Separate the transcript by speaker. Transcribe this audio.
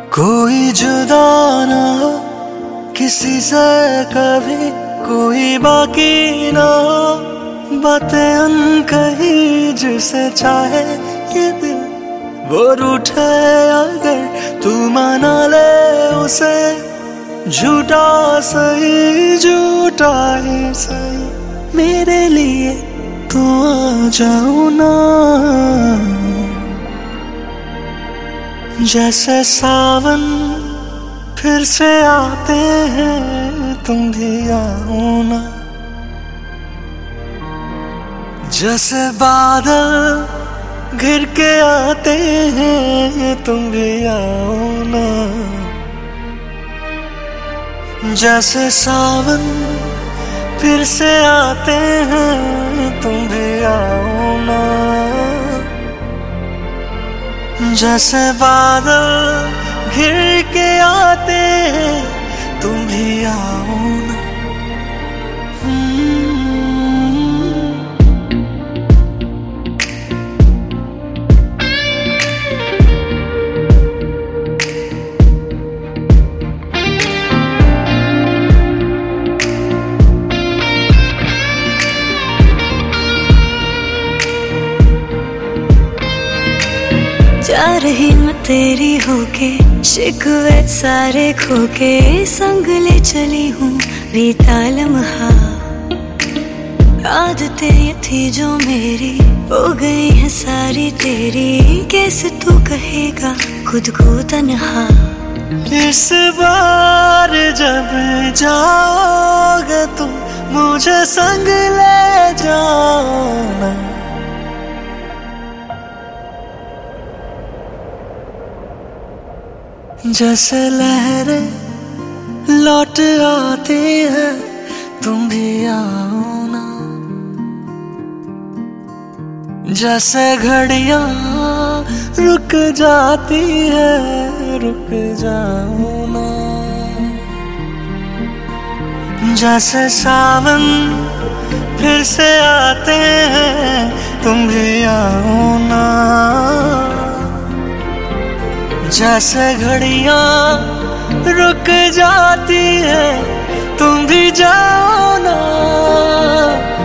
Speaker 1: कोई जुदा ना हो किसी से कभी, कोई बाकी ना हो बातें अनकही, जिसे चाहे ये दिल वो रूठे अगर तू मना ले उसे। झूठा सही झूठा ही सही, मेरे लिए तू आ जाओ ना। जैसे सावन फिर से आते हैं, तुम भी आओ ना। जैसे बादल घिर के आते हैं, तुम भी आओ ना। जैसे सावन फिर से आते हैं, तुम भी आओ ना। जैसे बादल घिर के आते हैं, तुम भी आओ ना।
Speaker 2: जा रही मैं तेरी होके, शिकवे सारे खोके, संग ले चली हूँ बीता लम्हा। आदतें ये थी जो मेरी हो गई है सारी तेरी, कैसे तू कहेगा खुद को तन्हा।
Speaker 1: इस बार जब जाओगे तुम मुझे संग ले जाना। जैसे लहरें लौट आती है, तुम भी आओ ना। जैसे घड़ियां रुक जाती है, रुक जाओ ना। जैसे सावन फिर से आते हैं, तुम भी आओ ना। जैसे घड़ियां रुक जाती है, तुम भी जाओ ना।